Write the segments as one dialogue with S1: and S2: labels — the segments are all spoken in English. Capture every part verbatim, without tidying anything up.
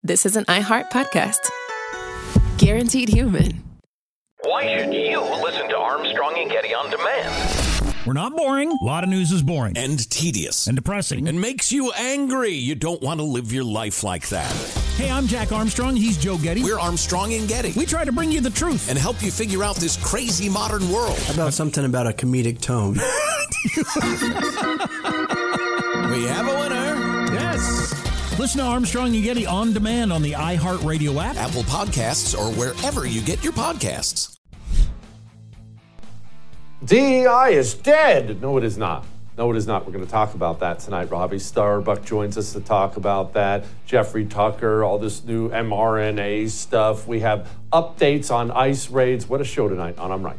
S1: this is an iHeart podcast. Guaranteed Human.
S2: Why should you listen to Armstrong and Getty on demand?
S3: We're not boring. A lot of news is boring.
S4: And tedious.
S3: And depressing.
S4: And makes you angry. You don't want to live your life like that.
S3: Hey, I'm Jack Armstrong. He's Joe Getty.
S4: We're Armstrong and Getty.
S3: We try to bring you the truth.
S4: And help you figure out this crazy modern world.
S5: How about something about a comedic tone?
S4: We have a winner.
S3: Yes. Listen to Armstrong and Getty on demand on the iHeartRadio app,
S4: Apple Podcasts, or wherever you get your podcasts.
S6: D E I is dead. No, it is not. No, it is not. We're going to talk about that tonight. Robbie Starbuck joins us to talk about that. Jeffrey Tucker, all this new M R N A stuff. We have updates on ICE raids. What a show tonight on I'm Right.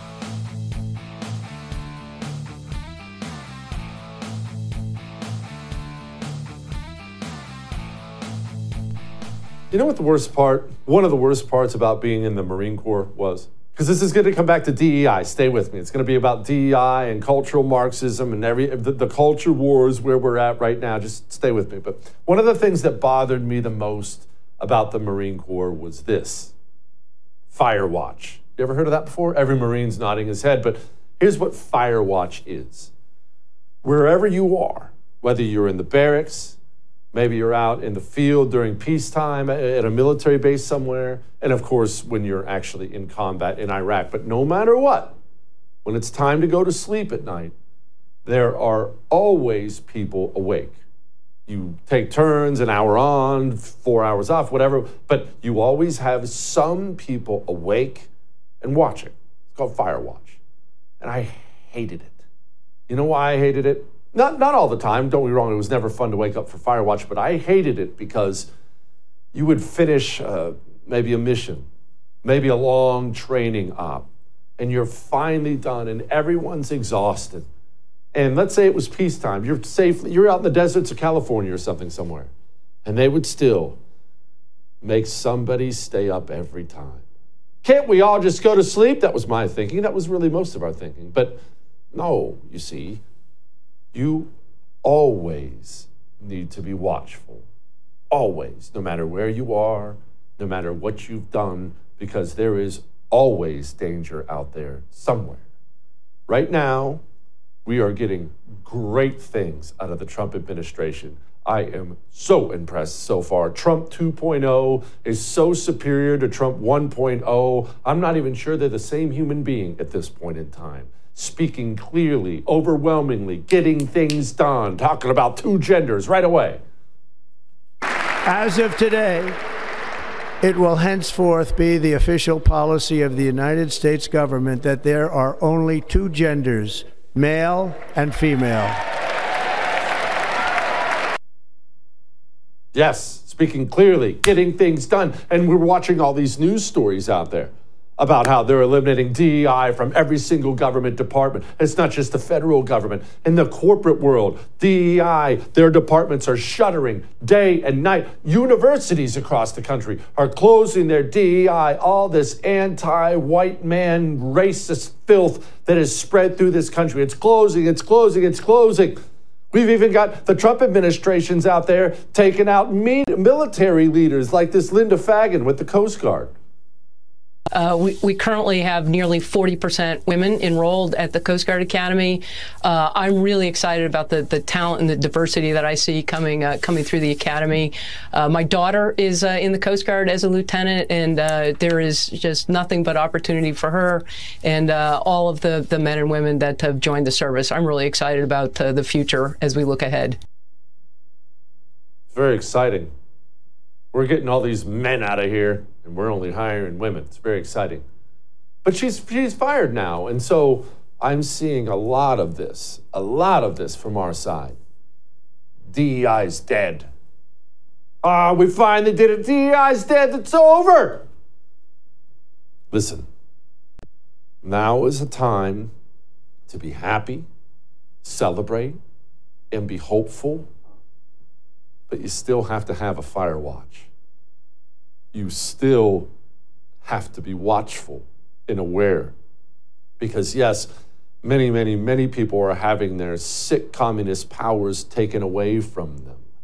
S6: You know what the worst part, one of the worst parts about being in the Marine Corps was? Because this is going to come back to D E I. Stay with me. It's going to be about D E I and cultural Marxism and every the, the culture wars where we're at right now. Just stay with me. But one of the things that bothered me the most about the Marine Corps was this. Firewatch. You ever heard of that before? Every Marine's nodding his head. But here's what Firewatch is. Wherever you are, whether you're in the barracks, maybe you're out in the field during peacetime at a military base somewhere, and of course, when you're actually in combat in Iraq. But no matter what, when it's time to go to sleep at night, there are always people awake. You take turns, an hour on, four hours off, whatever, but you always have some people awake and watching. It's called Firewatch. And I hated it. You know why I hated it? Not not all the time, don't get me wrong, it was never fun to wake up for Firewatch, but I hated it because you would finish uh, maybe a mission, maybe a long training op, and you're finally done and everyone's exhausted. And let's say it was peacetime, you're safe, you're out in the deserts of California or something somewhere, and they would still make somebody stay up every time. Can't we all just go to sleep? That was my thinking, that was really most of our thinking, but no, you see, you always need to be watchful. Always, no matter where you are, no matter what you've done, because there is always danger out there somewhere. Right now, we are getting great things out of the Trump administration. I am so impressed so far. Trump two point oh is so superior to Trump one point oh. I'm not even sure they're the same human being at this point in time. Speaking clearly, overwhelmingly, getting things done, talking about two genders right away.
S7: As of today, it will henceforth be the official policy of the United States government that there are only two genders, male and female.
S6: Yes, speaking clearly, getting things done. And we're watching all these news stories out there about how they're eliminating D E I from every single government department. It's not just the federal government. In the corporate world, D E I, their departments are shuttering day and night. Universities across the country are closing their D E I. All this anti-white man racist filth that is spread through this country. It's closing, it's closing, it's closing. We've even got the Trump administrations out there taking out military leaders like this Linda Fagan with the Coast Guard.
S8: Uh, we, we currently have nearly forty percent women enrolled at the Coast Guard Academy. Uh, I'm really excited about the, the talent and the diversity that I see coming uh, coming through the academy. Uh, my daughter is uh, in the Coast Guard as a lieutenant, and uh, there is just nothing but opportunity for her and uh, all of the, the men and women that have joined the service. I'm really excited about uh, the future as we look ahead.
S6: It's very exciting. We're getting all these men out of here, and we're only hiring women. It's very exciting. But she's she's fired now, and so I'm seeing a lot of this, a lot of this from our side. D E I's dead. Ah, oh, we finally did it. D E I's dead. It's over. Listen, now is a time to be happy, celebrate, and be hopeful. But you still have to have a fire watch. You still have to be watchful and aware. Because yes, many, many, many people are having their sick communist powers taken away from them.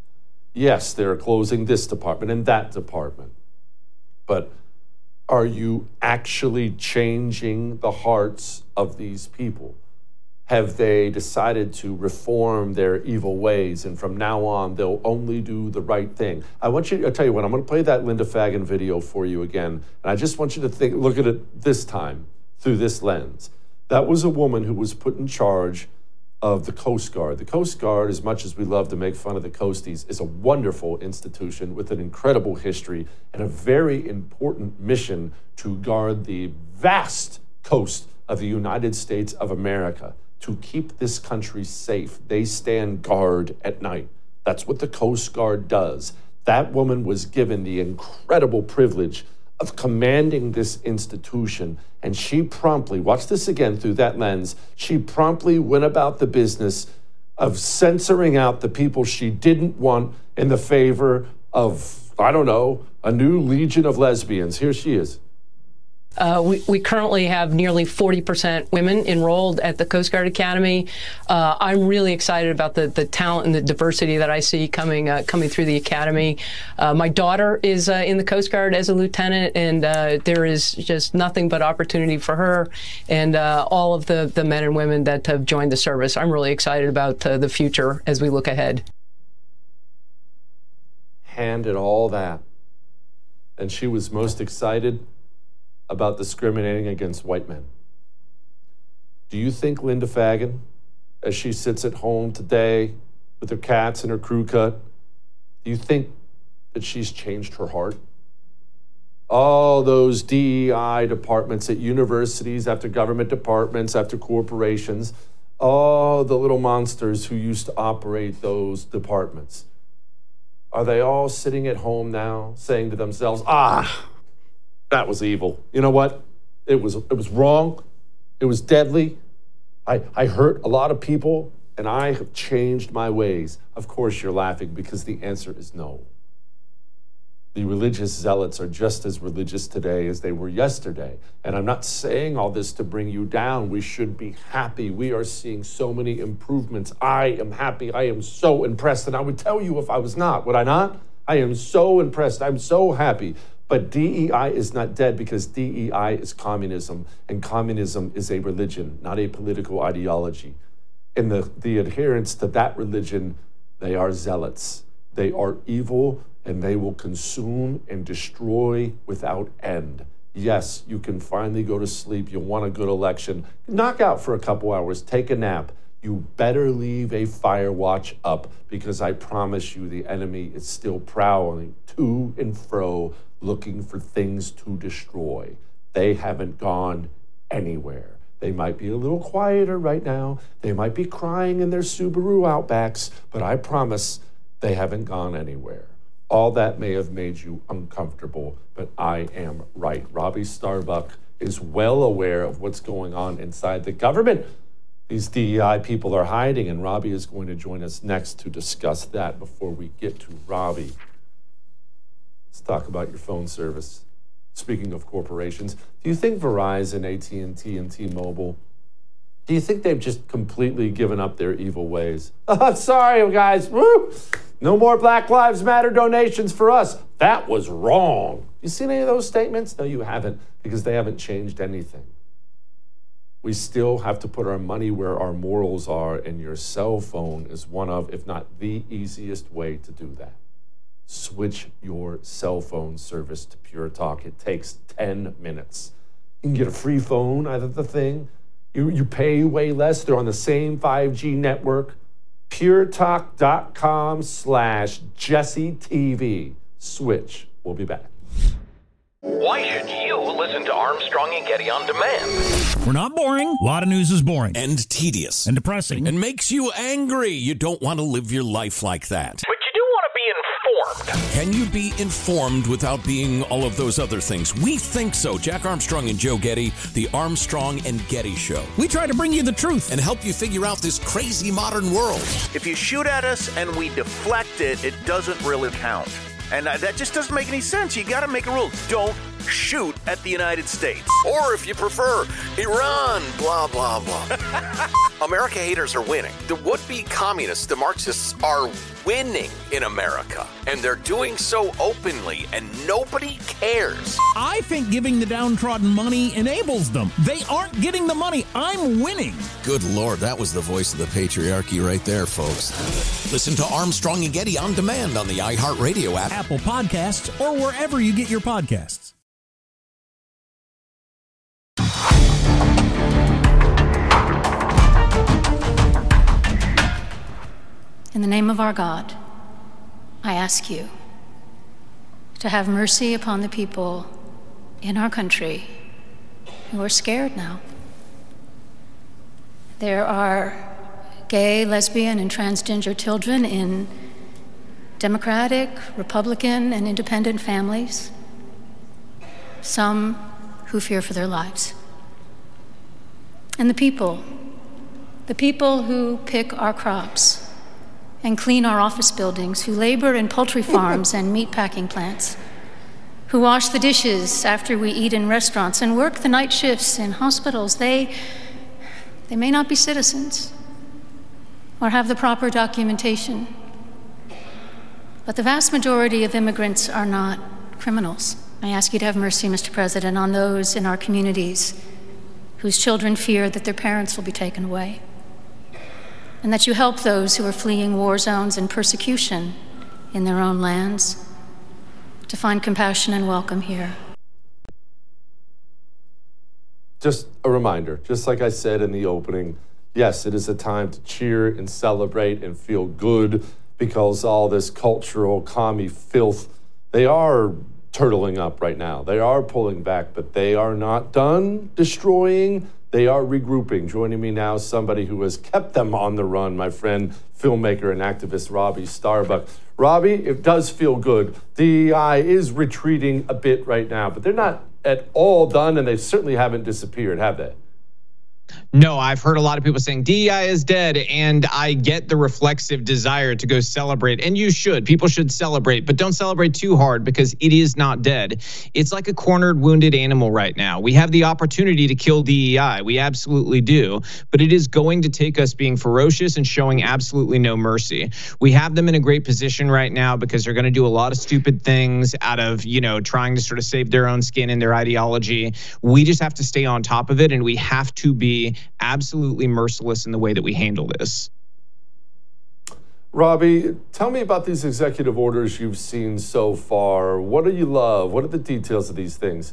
S6: Yes, they're closing this department and that department. But are you actually changing the hearts of these people? Have they decided to reform their evil ways, and from now on, they'll only do the right thing? I want you to, I'll tell you what, I'm going to play that Linda Fagan video for you again, and I just want you to think, look at it this time through this lens. That was a woman who was put in charge of the Coast Guard. The Coast Guard, as much as we love to make fun of the Coasties, is a wonderful institution with an incredible history and a very important mission to guard the vast coast of the United States of America, to keep this country safe. They stand guard at night. That's what the Coast Guard does. That woman was given the incredible privilege of commanding this institution, and she promptly, watch this again through that lens, she promptly went about the business of censoring out the people she didn't want in the favor of, I don't know, a new legion of lesbians. Here she is.
S8: Uh, we, we currently have nearly forty percent women enrolled at the Coast Guard Academy. Uh, I'm really excited about the, the talent and the diversity that I see coming uh, coming through the academy. Uh, my daughter is uh, in the Coast Guard as a lieutenant, and uh, there is just nothing but opportunity for her and uh, all of the, the men and women that have joined the service. I'm really excited about uh, the future as we look ahead.
S6: Handed all that, and she was most excited about discriminating against white men. Do you think Linda Fagan, as she sits at home today with her cats and her crew cut, do you think that she's changed her heart? All those D E I departments at universities, after government departments, after corporations, all the little monsters who used to operate those departments, are they all sitting at home now saying to themselves, ah, that was evil. You know what? It was it was wrong. It was deadly. I, I hurt a lot of people, and I have changed my ways. Of course you're laughing, because the answer is no. The religious zealots are just as religious today as they were yesterday. And I'm not saying all this to bring you down. We should be happy. We are seeing so many improvements. I am happy. I am so impressed. And I would tell you if I was not, would I not? I am so impressed. I'm so happy. But D E I is not dead, because D E I is communism, and communism is a religion, not a political ideology. And the, the adherents to that religion, they are zealots. They are evil, and they will consume and destroy without end. Yes, you can finally go to sleep. You want a good election. Knock out for a couple hours. Take a nap. You better leave a fire watch up, because I promise you the enemy is still prowling to and fro, looking for things to destroy. They haven't gone anywhere. They might be a little quieter right now. They might be crying in their Subaru Outbacks, but I promise they haven't gone anywhere. All that may have made you uncomfortable, but I am right. Robbie Starbuck is well aware of what's going on inside the government. These D E I people are hiding, and Robbie is going to join us next to discuss that. Before we get to Robbie, let's talk about your phone service. Speaking of corporations, do you think Verizon, A T and T, and T-Mobile, do you think they've just completely given up their evil ways? Oh, sorry, guys. Woo! No more Black Lives Matter donations for us. That was wrong. You seen any of those statements? No, you haven't, because they haven't changed anything. We still have to put our money where our morals are, and your cell phone is one of, if not the easiest way to do that. Switch your cell phone service to Pure Talk. It takes ten minutes. You can get a free phone out of the thing. You, you pay way less. They're on the same five G network. puretalk.com slash Jesse TV. Switch. We'll be back.
S2: Why should you listen to Armstrong and Getty on demand?
S3: We're not boring. A lot of news is boring.
S4: And tedious.
S3: And depressing.
S4: And makes you angry. You don't want to live your life like that.
S2: But you do want to be informed.
S4: Can you be informed without being all of those other things? We think so. Jack Armstrong and Joe Getty, the Armstrong and Getty Show.
S3: We try to bring you the truth
S4: and help you figure out this crazy modern world.
S9: If you shoot at us and we deflect it, it doesn't really count. And uh, that just doesn't make any sense. You got to make a rule. Don't shoot at the United States.
S2: Or if you prefer, Iran, blah, blah, blah. America haters are winning. The would-be communists, the Marxists, are winning in America. And they're doing so openly, and nobody cares.
S3: I think giving the downtrodden money enables them. They aren't getting the money. I'm winning.
S4: Good Lord, that was the voice of the patriarchy right there, folks. Listen to Armstrong and Getty on demand on the iHeartRadio app,
S3: Apple Podcasts, or wherever you get your podcasts.
S10: In the name of our God, I ask you to have mercy upon the people in our country who are scared now. There are gay, lesbian, and transgender children in Democratic, Republican, and independent families, some who fear for their lives. And the people, the people who pick our crops and clean our office buildings, who labor in poultry farms and meatpacking plants, who wash the dishes after we eat in restaurants and work the night shifts in hospitals, they, they may not be citizens or have the proper documentation, but the vast majority of immigrants are not criminals. I ask you to have mercy, Mister President, on those in our communities whose children fear that their parents will be taken away, and that you help those who are fleeing war zones and persecution in their own lands to find compassion and welcome here.
S6: Just a reminder, just like I said in the opening, yes, it is a time to cheer and celebrate and feel good because all this cultural commie filth, they are turtling up right now. They are pulling back, but they are not done destroying. They are regrouping. Joining me now, somebody who has kept them on the run, my friend, filmmaker and activist Robbie Starbuck. Robbie, it does feel good. D E I is retreating a bit right now, but they're not at all done, and they certainly haven't disappeared, have they?
S11: No, I've heard a lot of people saying D E I is dead, and I get the reflexive desire to go celebrate, and you should. People should celebrate, but don't celebrate too hard because it is not dead. It's like a cornered, wounded animal right now. We have the opportunity to kill D E I. We absolutely do, but it is going to take us being ferocious and showing absolutely no mercy. We have them in a great position right now because they're going to do a lot of stupid things out of, you know, trying to sort of save their own skin and their ideology. We just have to stay on top of it, and we have to be absolutely merciless in the way that we handle this.
S6: Robbie, tell me about these executive orders you've seen so far. What do you love? What are the details of these things?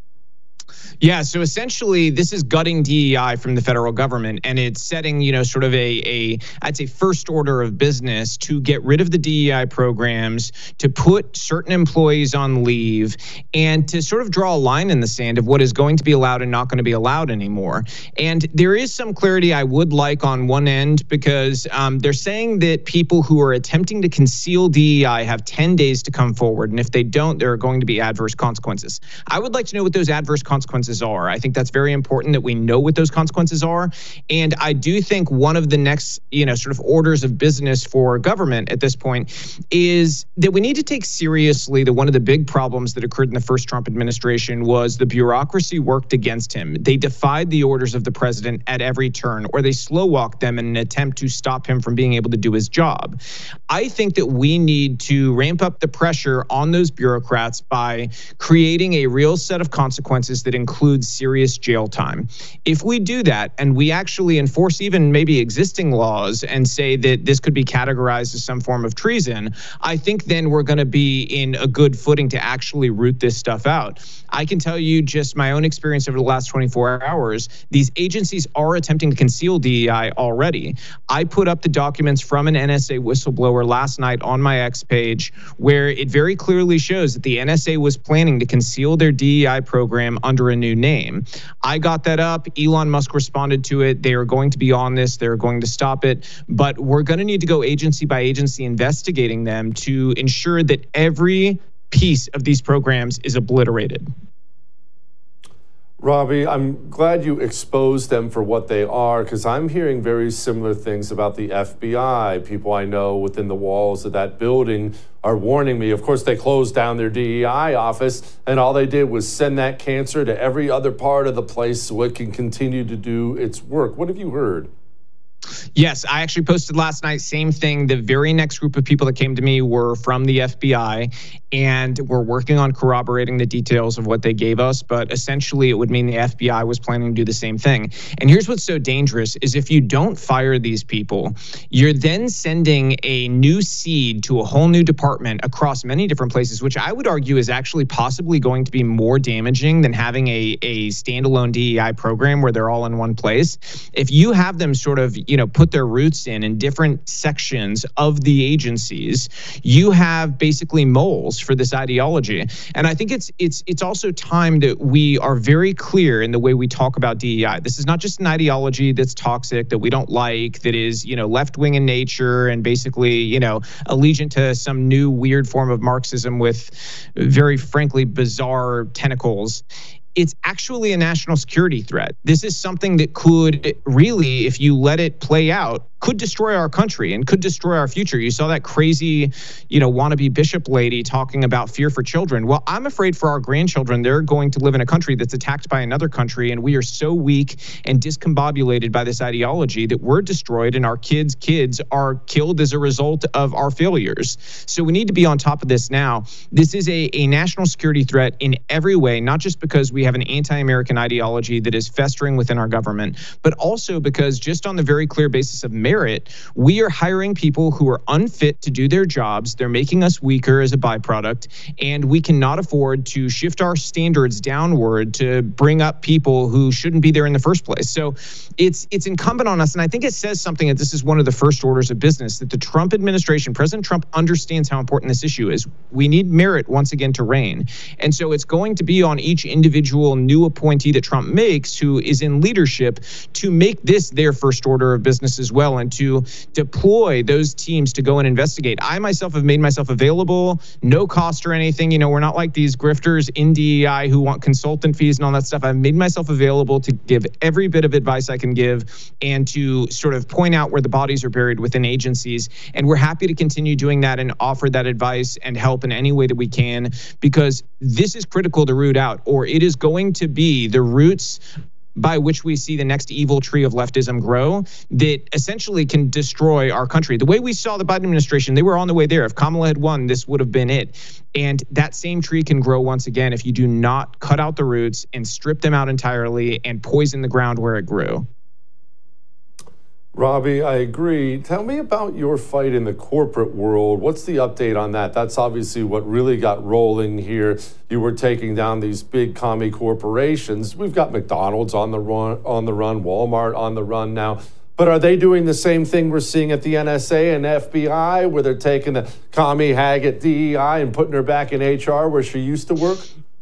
S11: Yeah, so essentially, this is gutting D E I from the federal government, and it's setting, you know, sort of a, a, I'd say, first order of business to get rid of the D E I programs, to put certain employees on leave, and to sort of draw a line in the sand of what is going to be allowed and not going to be allowed anymore. And there is some clarity I would like on one end, because um, they're saying that people who are attempting to conceal D E I have ten days to come forward, and if they don't, there are going to be adverse consequences. I would like to know what those adverse consequences are. I think that's very important that we know what those consequences are. And I do think one of the next, you know, sort of orders of business for government at this point is that we need to take seriously that one of the big problems that occurred in the first Trump administration was the bureaucracy worked against him. They defied the orders of the president at every turn, or they slow walked them in an attempt to stop him from being able to do his job. I think that we need to ramp up the pressure on those bureaucrats by creating a real set of consequences that include serious jail time. If we do that and we actually enforce even maybe existing laws and say that this could be categorized as some form of treason, I think then we're going to be in a good footing to actually root this stuff out. I can tell you just my own experience over the last twenty-four hours, these agencies are attempting to conceal D E I already. I put up the documents from an N S A whistleblower last night on my X page where it very clearly shows that the N S A was planning to conceal their D E I program under a new name. I got that up. Elon Musk responded to it. They are going to be on this. They're going to stop it. But we're going to need to go agency by agency investigating them to ensure that every piece of these programs is obliterated.
S6: Robbie, I'm glad you exposed them for what they are, because I'm hearing very similar things about the F B I. People I know within the walls of that building are warning me. Of course, they closed down their D E I office, and all they did was send that cancer to every other part of the place so it can continue to do its work. What have you heard?
S11: Yes, I actually posted last night, same thing. The very next group of people that came to me were from the F B I, and we're working on corroborating the details of what they gave us. But essentially, it would mean the F B I was planning to do the same thing. And here's what's so dangerous is if you don't fire these people, you're then sending a new seed to a whole new department across many different places, which I would argue is actually possibly going to be more damaging than having a, a standalone D E I program where they're all in one place. If you have them sort of, you know, put their roots in in different sections of the agencies, you have basically moles for this ideology. And I think it's it's it's also time that we are very clear in the way we talk about D E I. This is not just an ideology that's toxic, that we don't like, that is, you know, left-wing in nature and basically, you know, allegiant to some new weird form of Marxism with very frankly bizarre tentacles. It's actually a national security threat. This is something that could really, if you let it play out, could destroy our country and could destroy our future. You saw that crazy, you know, wannabe bishop lady talking about fear for children. Well, I'm afraid for our grandchildren, they're going to live in a country that's attacked by another country, and we are so weak and discombobulated by this ideology that we're destroyed and our kids' kids are killed as a result of our failures. So we need to be on top of this now. This is a, a national security threat in every way, not just because we have an anti-American ideology that is festering within our government, but also because just on the very clear basis of merit, we are hiring people who are unfit to do their jobs. They're making us weaker as a byproduct, and we cannot afford to shift our standards downward to bring up people who shouldn't be there in the first place. So it's it's incumbent on us, and I think it says something that this is one of the first orders of business, that the Trump administration, President Trump understands how important this issue is. We need merit once again to reign. And so it's going to be on each individual new appointee that Trump makes who is in leadership to make this their first order of business as well, and to deploy those teams to go and investigate. I myself have made myself available, no cost or anything. You know, we're not like these grifters in D E I who want consultant fees and all that stuff. I've made myself available to give every bit of advice I can give and to sort of point out where the bodies are buried within agencies. And we're happy to continue doing that and offer that advice and help in any way that we can, because this is critical to root out, or it is going to be the roots by which we see the next evil tree of leftism grow that essentially can destroy our country. The way we saw the Biden administration, they were on the way there. If Kamala had won, this would have been it. And that same tree can grow once again if you do not cut out the roots and strip them out entirely and poison the ground where it grew.
S6: Robbie, I agree. Tell me about your fight in the corporate world. What's the update on that? That's obviously what really got rolling here. You were taking down these big commie corporations. We've got McDonald's on the run, on the run, Walmart on the run now. But are they doing the same thing we're seeing at the N S A and F B I, where they're taking the commie hag at D E I and putting her back in H R where she used to work?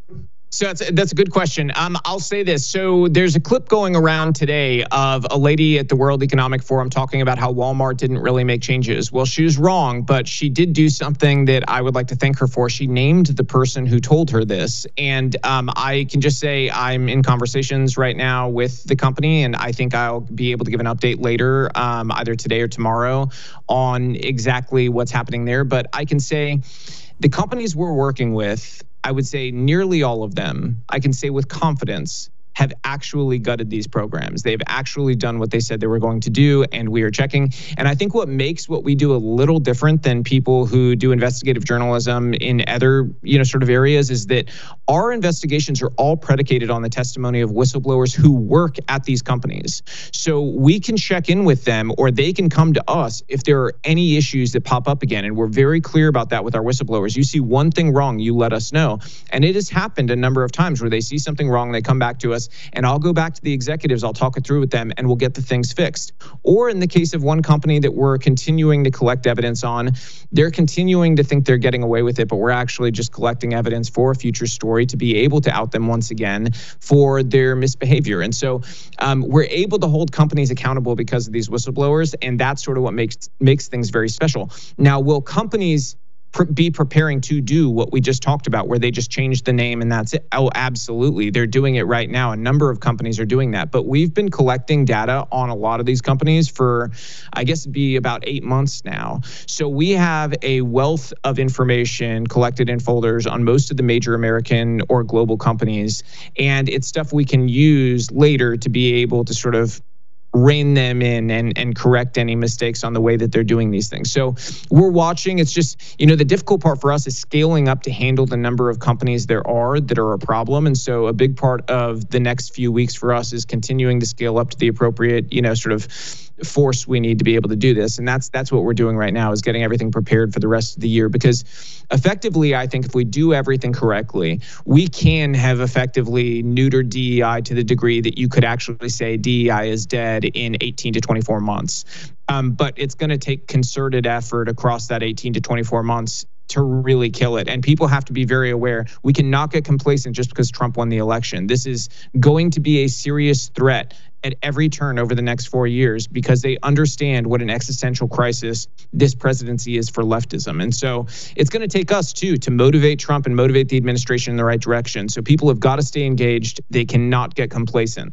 S11: So that's, that's a good question. Um, I'll say this. So there's a clip going around today of a lady at the World Economic Forum talking about how Walmart didn't really make changes. Well, she was wrong, but she did do something that I would like to thank her for. She named the person who told her this. And um, I can just say I'm in conversations right now with the company, and I think I'll be able to give an update later, um, either today or tomorrow, on exactly what's happening there. But I can say the companies we're working with, I would say nearly all of them, I can say with confidence, have actually gutted these programs. They've actually done what they said they were going to do, and we are checking. And I think what makes what we do a little different than people who do investigative journalism in other, you know, sort of areas is that our investigations are all predicated on the testimony of whistleblowers who work at these companies. So we can check in with them, or they can come to us if there are any issues that pop up again. And we're very clear about that with our whistleblowers. You see one thing wrong, you let us know. And it has happened a number of times where they see something wrong, they come back to us, and I'll go back to the executives, I'll talk it through with them, and we'll get the things fixed. Or in the case of one company that we're continuing to collect evidence on, they're continuing to think they're getting away with it, but we're actually just collecting evidence for a future story to be able to out them once again for their misbehavior. And so um, we're able to hold companies accountable because of these whistleblowers, and that's sort of what makes makes things very special. Now, will companies be preparing to do what we just talked about, where they just change the name and that's it? Oh, absolutely. They're doing it right now. A number of companies are doing that. But we've been collecting data on a lot of these companies for, I guess, it'd be about eight months now. So we have a wealth of information collected in folders on most of the major American or global companies. And it's stuff we can use later to be able to sort of rein them in and, and correct any mistakes on the way that they're doing these things. So we're watching. It's just, you know, the difficult part for us is scaling up to handle the number of companies there are that are a problem. And so a big part of the next few weeks for us is continuing to scale up to the appropriate, you know, sort of force we need to be able to do this. And that's that's what we're doing right now, is getting everything prepared for the rest of the year. Because effectively, I think if we do everything correctly, we can have effectively neutered D E I to the degree that you could actually say D E I is dead in eighteen to twenty-four months. Um, but it's going to take concerted effort across that eighteen to twenty-four months to really kill it. And people have to be very aware. We cannot get complacent just because Trump won the election. This is going to be a serious threat at every turn over the next four years because they understand what an existential crisis this presidency is for leftism. And so it's going to take us, too, to motivate Trump and motivate the administration in the right direction. So people have got to stay engaged. They cannot get complacent.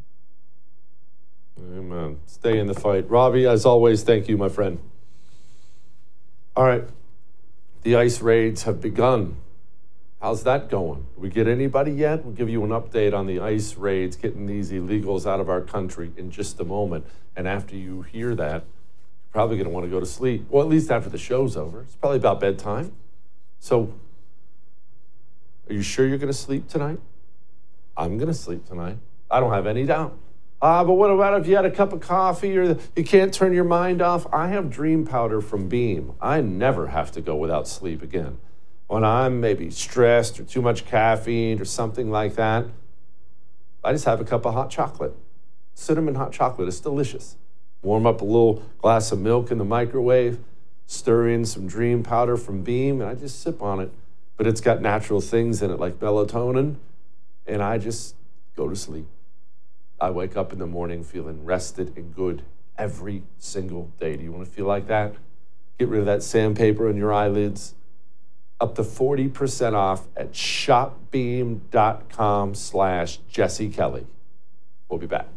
S6: Amen. Stay in the fight. Robbie, as always, thank you, my friend. All right. The ICE raids have begun. How's that going? Did we get anybody yet? We'll give you an update on the ICE raids, getting these illegals out of our country in just a moment. And after you hear that, you're probably going to want to go to sleep. Well, at least after the show's over. It's probably about bedtime. So, are you sure you're going to sleep tonight? I'm going to sleep tonight. I don't have any doubt. Ah, uh, but what about if you had a cup of coffee or you can't turn your mind off? I have Dream Powder from Beam. I never have to go without sleep again. When I'm maybe stressed or too much caffeine or something like that, I just have a cup of hot chocolate. Cinnamon hot chocolate. It's delicious. Warm up a little glass of milk in the microwave, stir in some Dream Powder from Beam, and I just sip on it. But it's got natural things in it like melatonin, and I just go to sleep. I wake up in the morning feeling rested and good every single day. Do you want to feel like that? Get rid of that sandpaper on your eyelids. Up to forty percent off at shopbeam.com slash Jesse Kelly. We'll be back.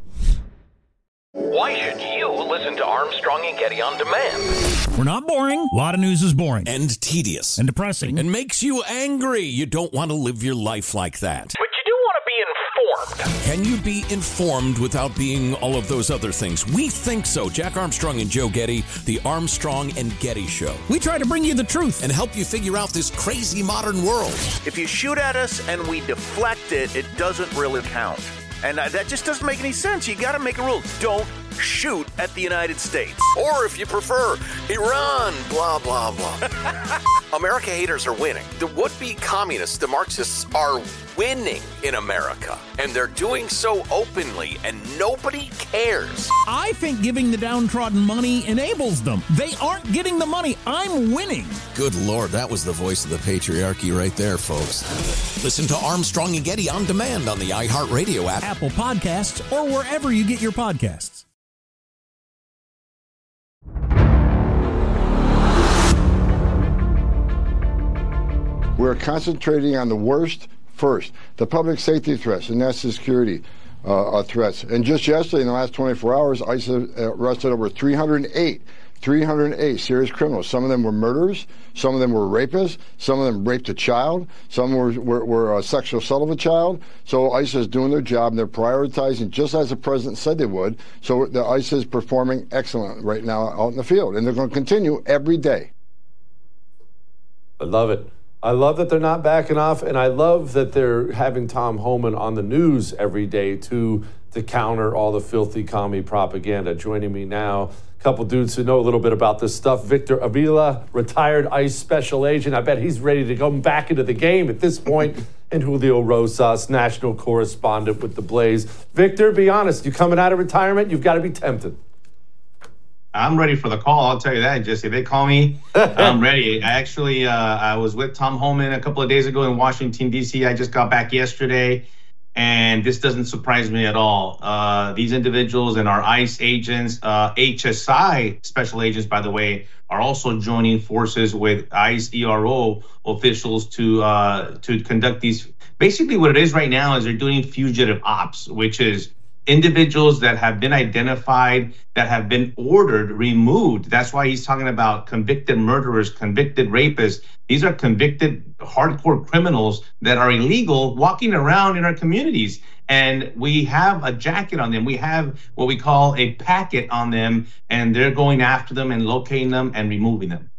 S2: Why should you listen to Armstrong and Getty on demand?
S3: We're not boring. A lot of news is boring.
S4: And tedious.
S3: And depressing.
S4: And makes you angry. You don't want to live your life like that.
S2: But you do want to be informed.
S4: Can you be informed without being all of those other things? We think so. Jack Armstrong and Joe Getty, the Armstrong and Getty Show.
S3: We try to bring you the truth
S4: and help you figure out this crazy modern world.
S9: If you shoot at us and we deflect it, it doesn't really count. And uh, that just doesn't make any sense. You got to make a rule. Don't shoot at the United States.
S2: Or if you prefer, Iran, blah, blah, blah. America haters are winning. The would-be communists, the Marxists, are winning in America. And they're doing so openly, and nobody cares.
S3: I think giving the downtrodden money enables them. They aren't getting the money. I'm winning.
S4: Good Lord, that was the voice of the patriarchy right there, folks. Listen to Armstrong and Getty on demand on the iHeartRadio app,
S3: Apple Podcasts, or wherever you get your podcasts.
S12: We're concentrating on the worst first, the public safety threats and national security uh, threats. And just yesterday, in the last twenty-four hours, ICE arrested over three hundred eight, three hundred eight serious criminals. Some of them were murderers, some of them were rapists, some of them raped a child, some were, were, were uh, sexual assault of a child. So ICE is doing their job, and they're prioritizing just as the president said they would. So the ICE is performing excellent right now out in the field, and they're going to continue every day.
S6: I love it. I love that they're not backing off, and I love that they're having Tom Homan on the news every day to to counter all the filthy commie propaganda. Joining me now, a couple dudes who know a little bit about this stuff. Victor Avila, retired ICE special agent. I bet he's ready to come back into the game at this point. And Julio Rosas, national correspondent with The Blaze. Victor, be honest, you coming out of retirement, you've got to be tempted.
S13: I'm ready for the call. I'll tell you that, Jesse. If they call me, I'm ready. I actually, uh, I was with Tom Homan a couple of days ago in Washington, D C. I just got back yesterday, and this doesn't surprise me at all. Uh, these individuals and our ICE agents, uh, H S I special agents, by the way, are also joining forces with ICE E R O officials to uh, to conduct these. Basically, what it is right now is they're doing fugitive ops, which is individuals that have been identified, that have been ordered removed. That's why he's talking about convicted murderers, convicted rapists. These are convicted hardcore criminals that are illegal walking around in our communities. And we have a jacket on them. We have what we call a packet on them, and they're going after them and locating them and removing them.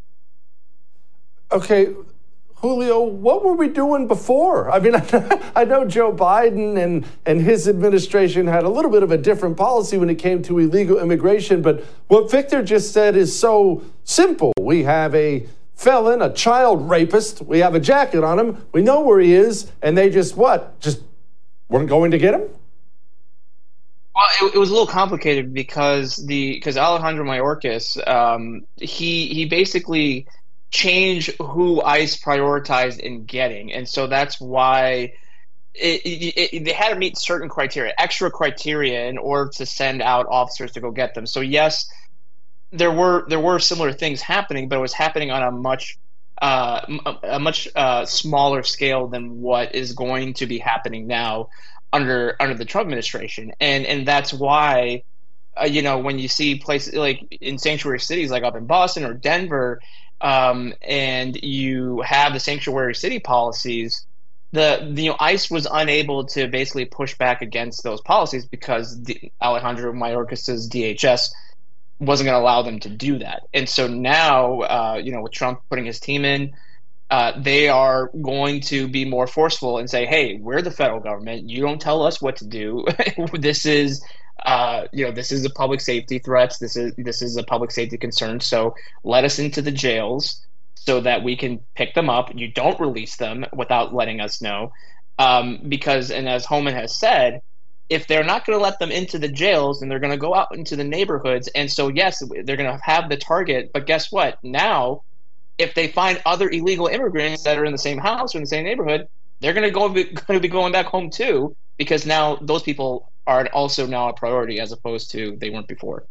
S6: Okay, Julio, what were we doing before? I mean, I know Joe Biden and, and his administration had a little bit of a different policy when it came to illegal immigration, but what Victor just said is so simple. We have a felon, a child rapist, we have a jacket on him, we know where he is, and they just what? Just weren't going to get him?
S14: Well, it, it was a little complicated because the because Alejandro Mayorkas, um, he he basically change who ICE prioritized in getting. And so that's why it, it, it, they had to meet certain criteria, extra criteria, in order to send out officers to go get them. So yes, there were there were similar things happening, but it was happening on a much uh, a much uh, smaller scale than what is going to be happening now under under the Trump administration. And and that's why uh, you know, when you see places like in sanctuary cities like up in Boston or Denver, Um, and you have the sanctuary city policies, the, the you know, ICE was unable to basically push back against those policies because the, Alejandro Mayorkas's D H S wasn't going to allow them to do that. And so now, uh, you know, with Trump putting his team in, uh, they are going to be more forceful and say, hey, we're the federal government. You don't tell us what to do. This is Uh, you know, this is a public safety threat. This is this is a public safety concern. So let us into the jails so that we can pick them up. You don't release them without letting us know, um, because, and as Homan has said, if they're not going to let them into the jails, then they're going to go out into the neighborhoods. And so yes, they're going to have the target. But guess what? Now, if they find other illegal immigrants that are in the same house or in the same neighborhood, they're going to go going to be going back home too, because now those people are also now a priority as opposed to they weren't before.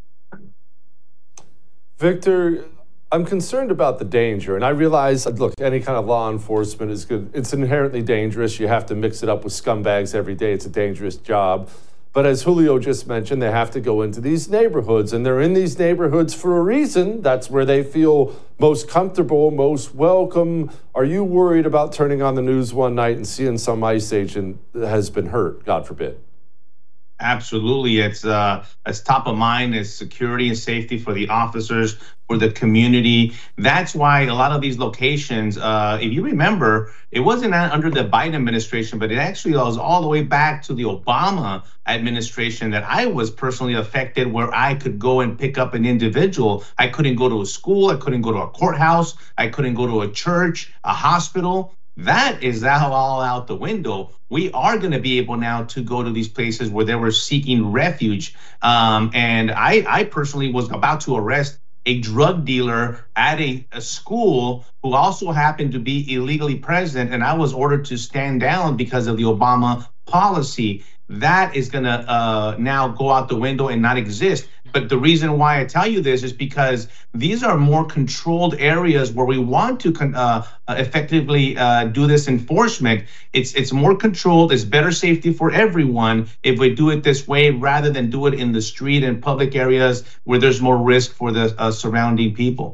S6: Victor, I'm concerned about the danger, and I realize, look, any kind of law enforcement is good. It's inherently dangerous. You have to mix it up with scumbags every day. It's a dangerous job. But as Julio just mentioned, they have to go into these neighborhoods, and they're in these neighborhoods for a reason. That's where they feel most comfortable, most welcome. Are you worried about turning on the news one night and seeing some ICE agent that has been hurt, God forbid?
S13: Absolutely. It's uh, it's top of mind. It's security and safety for the officers, for the community. That's why a lot of these locations, uh, if you remember, it wasn't under the Biden administration, but it actually was all the way back to the Obama administration that I was personally affected, where I could go and pick up an individual. I couldn't go to a school. I couldn't go to a courthouse. I couldn't go to a church, a hospital. That is now all out the window. We are going to be able now to go to these places where they were seeking refuge. Um, and I, I personally was about to arrest a drug dealer at a, a school who also happened to be illegally present, and I was ordered to stand down because of the Obama policy. That is going to uh, now go out the window and not exist. But the reason why I tell you this is because these are more controlled areas where we want to uh, effectively uh, do this enforcement. It's it's more controlled. It's better safety for everyone if we do it this way rather than do it in the street and public areas where there's more risk for the uh, surrounding people.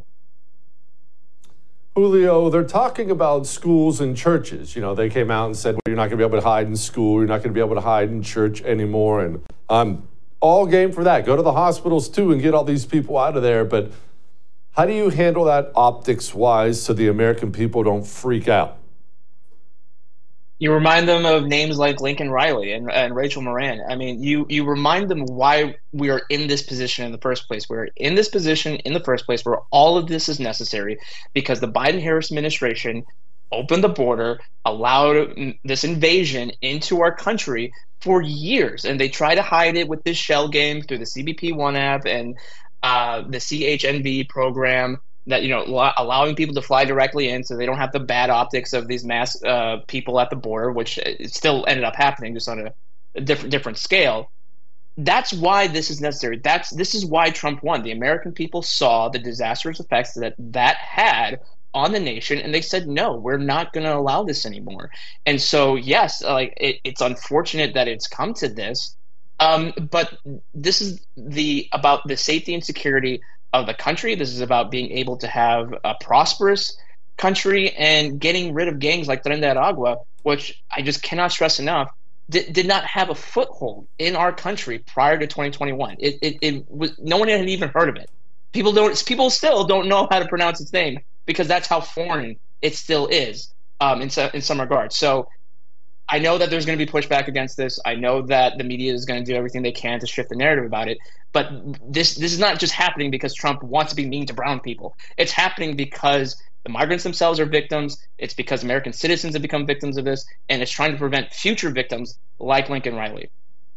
S6: Julio, they're talking about schools and churches. You know, they came out and said, well, you're not going to be able to hide in school. You're not going to be able to hide in church anymore. And I'm all game for that. Go to the hospitals too and get all these people out of there. But how do you handle that optics-wise so the American people don't freak out?
S14: You remind them of names like Lincoln Riley and, and Rachel Moran. I mean, you you remind them why we are in this position in the first place. We're in this position in the first place where all of this is necessary because the Biden-Harris administration opened the border, allowed this invasion into our country for years. And they try to hide it with this shell game through the C B P One app and uh, the C H N V program. That, you know, allowing people to fly directly in so they don't have the bad optics of these mass uh, people at the border, which it still ended up happening just on a, a different different scale. That's why this is necessary. That's this is why Trump won. The American people saw the disastrous effects that that had on the nation, and they said, no, we're not going to allow this anymore. And so, yes, like it, it's unfortunate that it's come to this, Um, but this is the about the safety and security of the country. This is about being able to have a prosperous country and getting rid of gangs like Tren de Aragua, which I just cannot stress enough, did, did not have a foothold in our country prior to twenty twenty-one. It, it, it was no one had even heard of it. People don't. People still don't know how to pronounce its name because that's how foreign it still is um, in some in some regards. So I know that there's going to be pushback against this. I know that the media is going to do everything they can to shift the narrative about it. But this this is not just happening because Trump wants to be mean to brown people. It's happening because the migrants themselves are victims. It's because American citizens have become victims of this, and it's trying to prevent future victims like Lincoln Riley.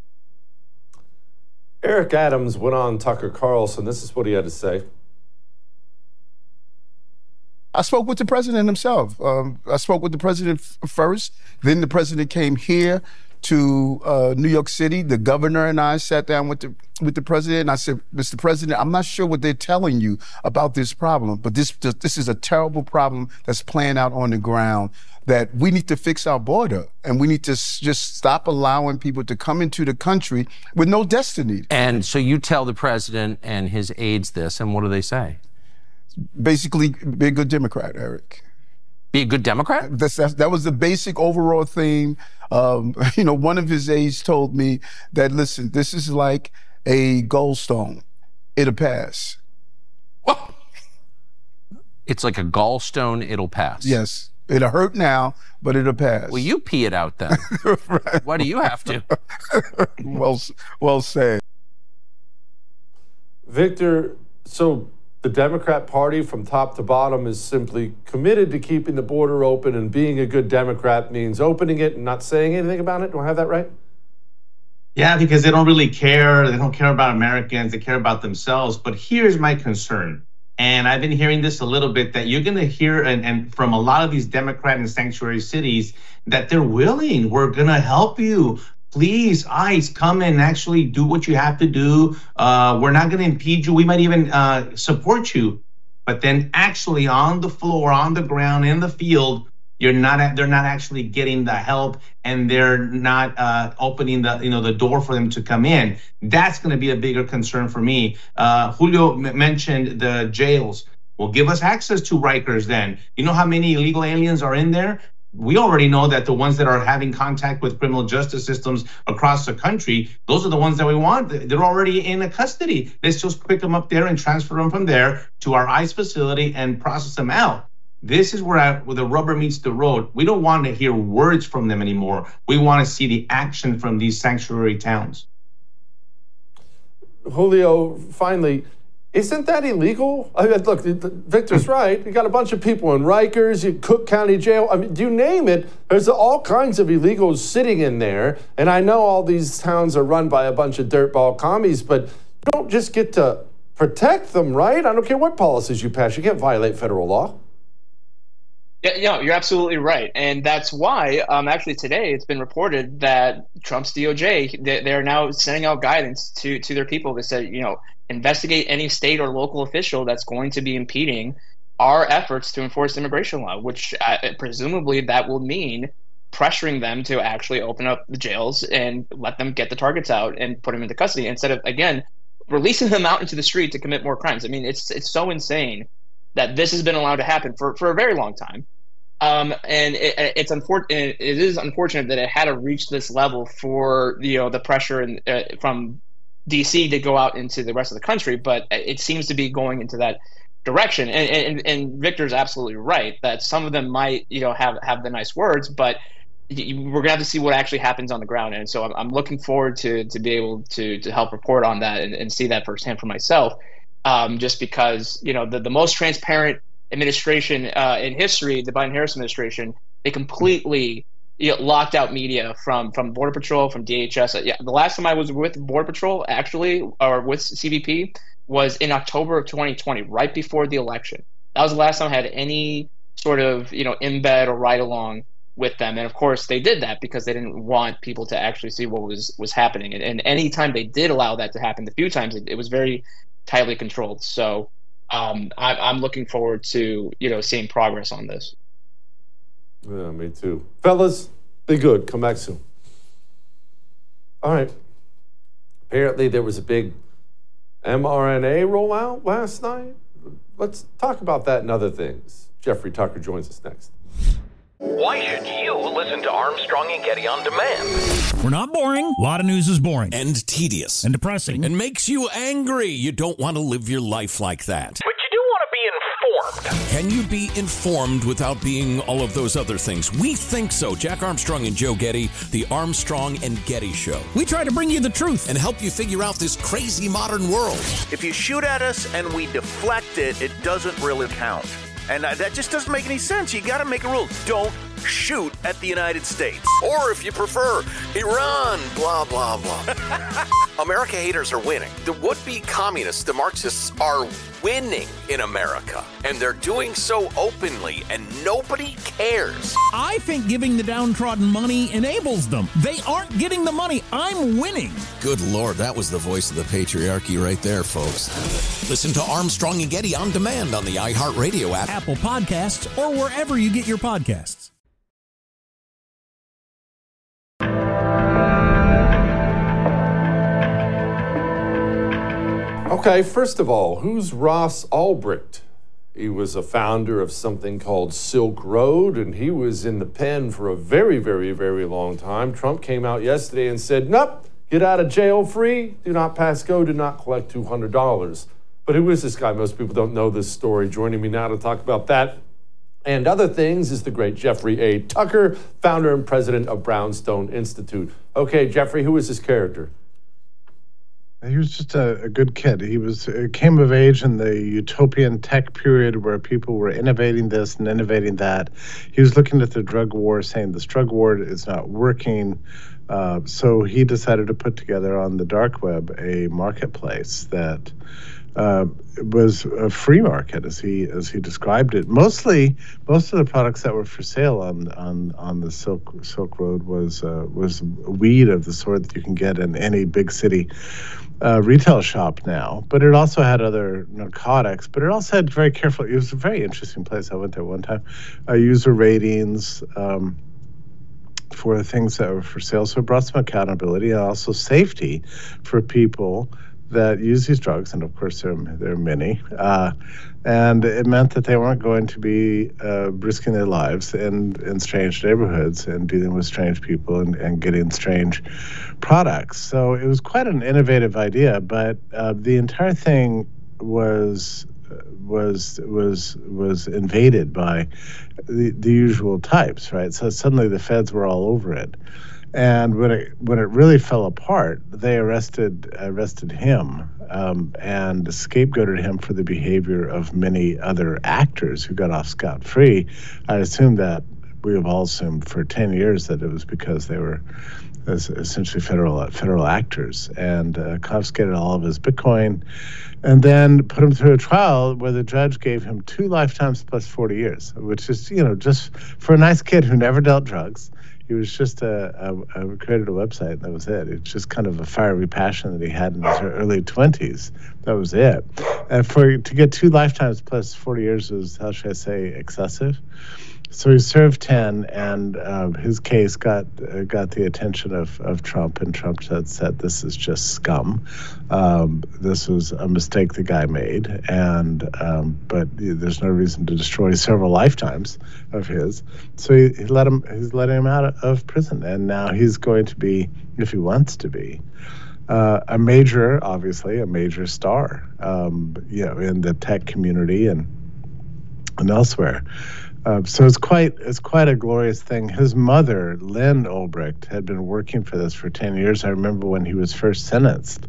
S6: Eric Adams went on Tucker Carlson. This is what he had to say.
S15: I spoke with the president himself. Um, I spoke with the president f- first. Then the president came here to uh, New York City. The governor and I sat down with the with the president. And I said, Mister President, I'm not sure what they're telling you about this problem, but this this is a terrible problem that's playing out on the ground. That we need to fix our border, and we need to s- just stop allowing people to come into the country with no destiny.
S16: And so you tell the president and his aides this, and what do they say?
S15: Basically, be a good Democrat, Eric.
S16: Be a good Democrat?
S15: That's, that's, that was the basic overall theme. Um, you know, one of his aides told me that, listen, this is like a gallstone. It'll pass.
S16: What? It's like a gallstone, it'll pass.
S15: Yes. It'll hurt now, but it'll pass.
S16: Well, you pee it out then. Right. Why do you have to?
S15: well, well said.
S6: Victor, so the Democrat Party from top to bottom is simply committed to keeping the border open, and being a good Democrat means opening it and not saying anything about it. Do I have that right?
S13: Yeah, because they don't really care. They don't care about Americans. They care about themselves. But here's my concern. And I've been hearing this a little bit, that you're going to hear and, and from a lot of these Democrat and sanctuary cities that they're willing. We're going to help you. Please, ICE, come and actually do what you have to do. Uh, we're not going to impede you. We might even uh, support you. But then actually on the floor, on the ground, in the field, you're not. They're not actually getting the help, and they're not uh, opening the you know the door for them to come in. That's going to be a bigger concern for me. Uh, Julio m- mentioned the jails. Well, give us access to Rikers then. You know how many illegal aliens are in there? We already know that the ones that are having contact with criminal justice systems across the country, those are the ones that we want. They're already in a custody. Let's just pick them up there and transfer them from there to our ICE facility and process them out. This is where, I, where the rubber meets the road. We don't want to hear words from them anymore. We want to see the action from these sanctuary towns.
S6: Julio, finally, isn't that illegal? I mean, look, Victor's right. You got a bunch of people in Rikers, you Cook County Jail. I mean, you name it. There's all kinds of illegals sitting in there. And I know all these towns are run by a bunch of dirtball commies, but you don't just get to protect them, right? I don't care what policies you pass. You can't violate federal law.
S14: Yeah, yeah, you're absolutely right. And that's why, um, actually today, it's been reported that Trump's D O J, they, they're now sending out guidance to, to their people that said, you know, investigate any state or local official that's going to be impeding our efforts to enforce immigration law, which uh, presumably that will mean pressuring them to actually open up the jails and let them get the targets out and put them into custody instead of, again, releasing them out into the street to commit more crimes. I mean, it's it's so insane that this has been allowed to happen for, for a very long time. Um, and it, it's unfortunate. It is unfortunate that it had to reach this level for, you know, the pressure and uh, from D C to go out into the rest of the country. But it seems to be going into that direction. And, and, and Victor's absolutely right that some of them might, you know, have, have the nice words, but we're going to have to see what actually happens on the ground. And so I'm, I'm looking forward to, to be able to, to help report on that and, and see that firsthand for myself. Um, just because, you know, the, the most transparent administration uh, in history, the Biden-Harris administration, they completely you know, locked out media from, from Border Patrol, from D H S. Yeah, the last time I was with Border Patrol, actually, or with C B P, was in October of twenty twenty, right before the election. That was the last time I had any sort of, you know, embed or ride along with them. And of course, they did that because they didn't want people to actually see what was, was happening. And, and any time they did allow that to happen, the few times, it, it was very tightly controlled. So um, I, I'm looking forward to, you know, seeing progress on this.
S6: Yeah, me too. Fellas, be good. Come back soon. All right. Apparently there was a big mRNA rollout last night. Let's talk about that and other things. Jeffrey Tucker joins us next.
S2: Why should you listen to Armstrong and Getty on demand?
S3: We're not boring. A lot of news is boring.
S4: And tedious.
S3: And depressing.
S4: And makes you angry. You don't want to live your life like that.
S2: But you do want to be informed.
S4: Can you be informed without being all of those other things? We think so. Jack Armstrong and Joe Getty, the Armstrong and Getty Show.
S3: We try to bring you the truth
S4: and help you figure out this crazy modern world.
S9: If you shoot at us and we deflect it, it doesn't really count. And uh, that just doesn't make any sense. You got to make a rule. Don't shoot at the United States.
S2: Or if you prefer, Iran, blah, blah, blah. America haters are winning. The would-be communists, the Marxists, are winning in America. And they're doing so openly, and nobody cares.
S3: I think giving the downtrodden money enables them. They aren't getting the money. I'm winning.
S4: Good Lord, that was the voice of the patriarchy right there, folks. Listen to Armstrong and Getty on demand on the iHeartRadio app,
S3: Apple Podcasts, or wherever you get your podcasts.
S6: Okay, first of all, who's Ross Ulbricht? He was a founder of something called Silk Road, and he was in the pen for a very, very, very long time. Trump came out yesterday and said, nope, get out of jail free, do not pass go, do not collect two hundred dollars. But who is this guy? Most people don't know this story. Joining me now to talk about that and other things is the great Jeffrey A. Tucker, founder and president of Brownstone Institute. Okay, Jeffrey, who is this character?
S17: He was just a, a good kid. He was uh, came of age in the utopian tech period where people were innovating this and innovating that. He was looking at the drug war, saying this drug war is not working. Uh, so he decided to put together on the dark web a marketplace that uh, was a free market, as he as he described it. Mostly, most of the products that were for sale on on on the Silk Silk Road was uh, was weed of the sort that you can get in any big city Uh, retail shop now, but it also had other narcotics, but it also had very careful, it was a very interesting place. I went there one time, uh, user ratings um, for the things that were for sale. So it brought some accountability and also safety for people that use these drugs. And of course, there, there are many. Uh, and it meant that they weren't going to be uh, risking their lives in, in strange neighborhoods and dealing with strange people and, and getting strange products. So it was quite an innovative idea, but uh, the entire thing was was was was invaded by the, the usual types, right? So suddenly the feds were all over it. And when it when it really fell apart, they arrested arrested him um, and scapegoated him for the behavior of many other actors who got off scot-free. I assume that we have all assumed for ten years that it was because they were essentially federal federal actors, and uh, confiscated all of his Bitcoin, and then put him through a trial where the judge gave him two lifetimes plus forty years, which is, you know, just for a nice kid who never dealt drugs. He was just a, a, a created a website, and that was it. It's just kind of a fiery passion that he had in his early twenties. That was it. And for to get two lifetimes plus forty years was, how should I say, excessive. So he served ten, and uh, his case got uh, got the attention of, of Trump, and Trump said, said this is just scum. Um, this was a mistake the guy made, and um, but there's no reason to destroy several lifetimes of his. So he, he let him he's letting him out of prison, and now he's going to be, if he wants to be, uh, a major, obviously a major star, um, you know, in the tech community and and elsewhere. Uh, so it's quite it's quite a glorious thing. His mother, Lynn Ulbricht, had been working for this for ten years. I remember when he was first sentenced.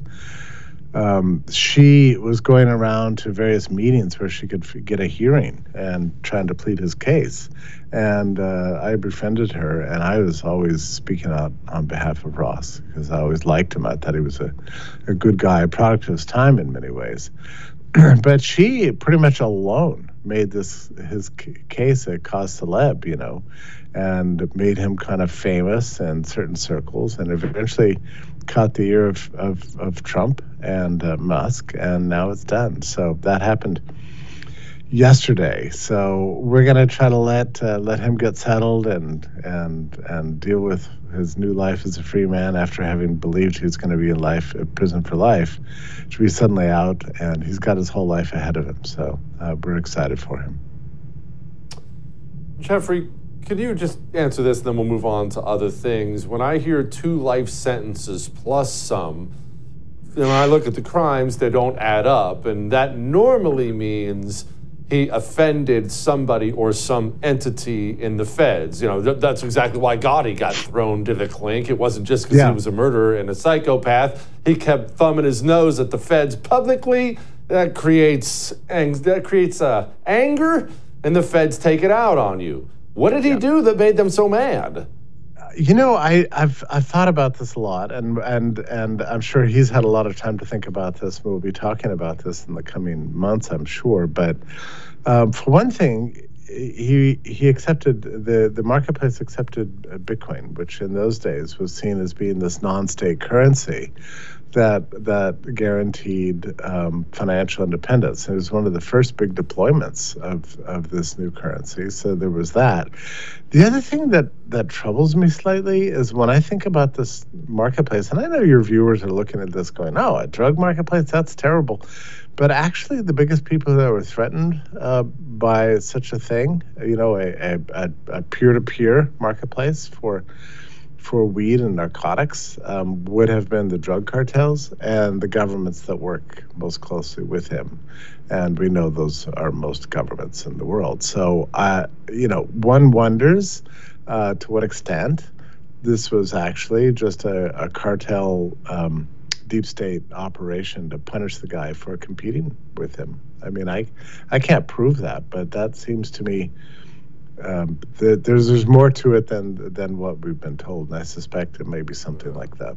S17: Um, she was going around to various meetings where she could f- get a hearing and trying to plead his case. And uh, I befriended her, and I was always speaking out on behalf of Ross because I always liked him. I thought he was a, a good guy, a product of his time in many ways. But she pretty much alone made this his c- case a cause célèbre, you know, and made him kind of famous in certain circles, and eventually caught the ear of, of, of Trump and uh, Musk, and now it's done. So that happened yesterday. So we're going to try to let uh, let him get settled and and and deal with his new life as a free man after having believed he was going to be in life in prison for life, to be suddenly out, and he's got his whole life ahead of him. So uh, we're excited for him.
S6: Jeffrey, could you just answer this, and then we'll move on to other things? When I hear two life sentences plus some, when I look at the crimes, they don't add up, and that normally means he offended somebody or some entity in the feds. You know, th- that's exactly why Gotti got thrown to the clink. It wasn't just because
S17: Yeah.
S6: he was a murderer and a psychopath. He kept thumbing his nose at the feds publicly. That creates ang- that creates uh, anger, and the feds take it out on you. What did he do that made them so mad?
S17: You know, I, I've I've thought about this a lot, and and and I'm sure he's had a lot of time to think about this. We'll be talking about this in the coming months, I'm sure. But um, for one thing, he he accepted the the marketplace accepted Bitcoin, which in those days was seen as being this non-state currency that that guaranteed um, financial independence. It was one of the first big deployments of of this new currency. So there was that. The other thing that that troubles me slightly is when I think about this marketplace, and I know your viewers are looking at this going, "Oh, a drug marketplace? That's terrible." But actually, the biggest people that were threatened uh, by such a thing, you know, a, a, a peer-to-peer marketplace for for weed and narcotics um, would have been the drug cartels and the governments that work most closely with him. And we know those are most governments in the world. So, uh, you know, one wonders uh, to what extent this was actually just a, a cartel um, deep state operation to punish the guy for competing with him. I mean, I, I can't prove that, but that seems to me Um, the, there's there's more to it than than what we've been told, and I suspect it may be something like that.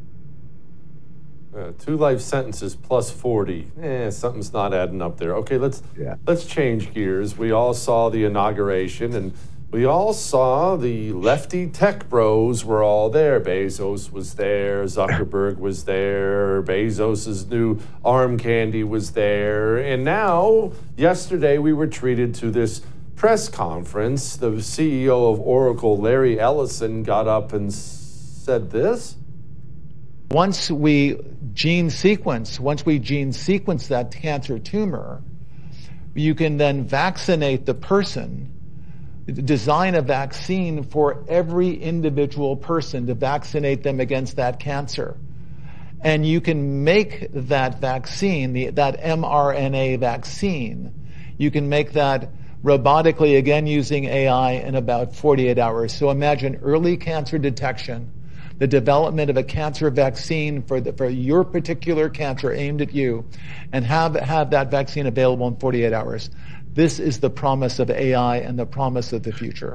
S6: Uh, two life sentences plus forty. Eh, something's not adding up there. Okay, let's
S17: yeah.
S6: let's change gears. We all saw the inauguration, and we all saw the lefty tech bros were all there. Bezos was there. Zuckerberg was there. Bezos's new arm candy was there. And now, yesterday, we were treated to this press conference. The C E O of Oracle, Larry Ellison, got up and said this.
S18: Once we gene sequence, once we gene sequence that cancer tumor, you can then vaccinate the person, design a vaccine for every individual person to vaccinate them against that cancer. And you can make that vaccine, the, that mRNA vaccine, you can make that robotically, again using A I, in about forty-eight hours. So imagine early cancer detection, the development of a cancer vaccine for the, for your particular cancer aimed at you, and have have that vaccine available in forty-eight hours. This is the promise of A I and the promise of the future.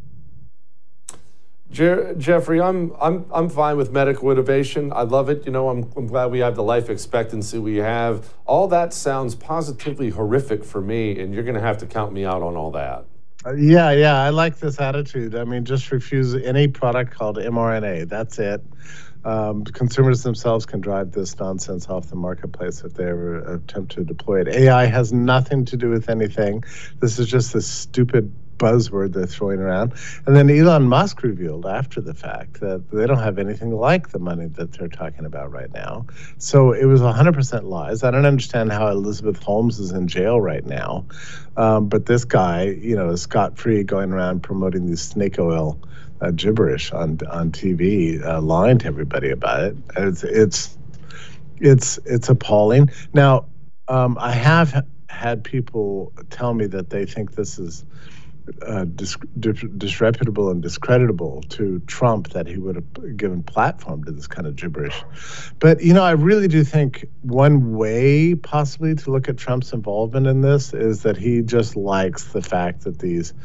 S6: Jer- Jeffrey, I'm I'm I'm fine with medical innovation. I love it. You know, I'm I'm glad we have the life expectancy we have. All that sounds positively horrific for me, and you're going to have to count me out on all that.
S17: Uh, yeah, yeah, I like this attitude. I mean, just refuse any product called mRNA. That's it. Um, consumers themselves can drive this nonsense off the marketplace if they ever attempt to deploy it. A I has nothing to do with anything. This is just this stupid buzzword they're throwing around. And then Elon Musk revealed after the fact that they don't have anything like the money that they're talking about right now. So it was one hundred percent lies. I don't understand how Elizabeth Holmes is in jail right now. Um, but this guy, you know, is scot-free going around promoting these snake oil uh, gibberish on on T V, uh, lying to everybody about it. It's it's it's, it's appalling. Now, um, I have had people tell me that they think this is Uh, dis- dis- disreputable and discreditable to Trump, that he would have given platform to this kind of gibberish. But, you know, I really do think one way possibly to look at Trump's involvement in this is that he just likes the fact that these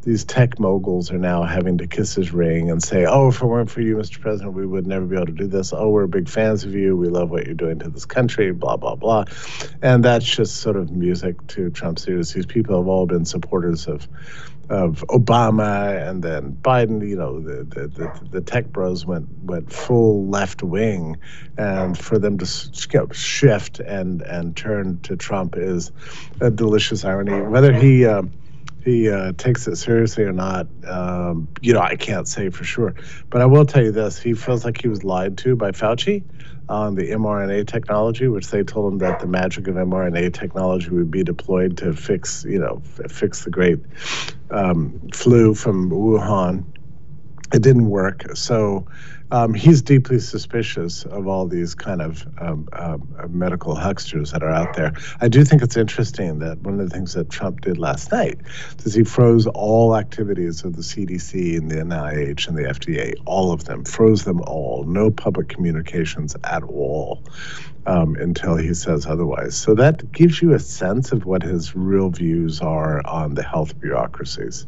S17: these tech moguls are now having to kiss his ring and say, oh, if it weren't for you, Mister President, we would never be able to do this. Oh, we're big fans of you. We love what you're doing to this country, blah, blah, blah. And that's just sort of music to Trump's ears. These people have all been supporters of of Obama and then Biden. You know, the the, the, the tech bros went, went full left wing. And for them to shift and, and turn to Trump is a delicious irony. Whether he... Um, he uh, takes it seriously or not, um, you know, I can't say for sure. But I will tell you this, he feels like he was lied to by Fauci on the mRNA technology, which they told him that the magic of mRNA technology would be deployed to fix, you know, f- fix the great um, flu from Wuhan. It didn't work. So um, he's deeply suspicious of all these kind of um, uh, medical hucksters that are out there. I do think it's interesting that one of the things that Trump did last night is he froze all activities of the C D C and the N I H and the F D A, all of them, froze them all, no public communications at all um, until he says otherwise. So that gives you a sense of what his real views are on the health bureaucracies.